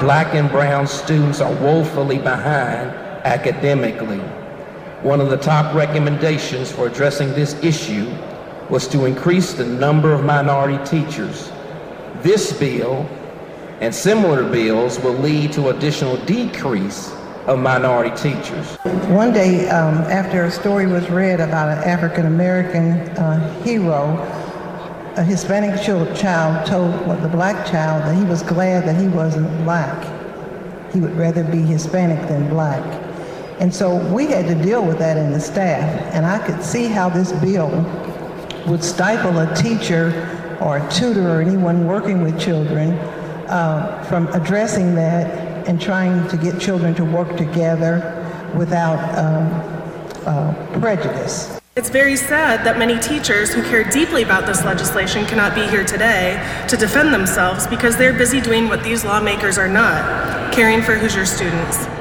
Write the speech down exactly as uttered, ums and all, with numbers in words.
black and brown students are woefully behind academically. One of the top recommendations for addressing this issue was to increase the number of minority teachers. This bill and similar bills will lead to additional decrease of minority teachers. One day, um, after a story was read about an African-American uh, hero, a Hispanic child told the black child that he was glad that he wasn't black. He would rather be Hispanic than black. And so we had to deal with that in the staff, and I could see how this bill would stifle a teacher or a tutor or anyone working with children uh, from addressing that and trying to get children to work together without um, uh, prejudice. It's very sad that many teachers who care deeply about this legislation cannot be here today to defend themselves because they're busy doing what these lawmakers are not, caring for Hoosier students.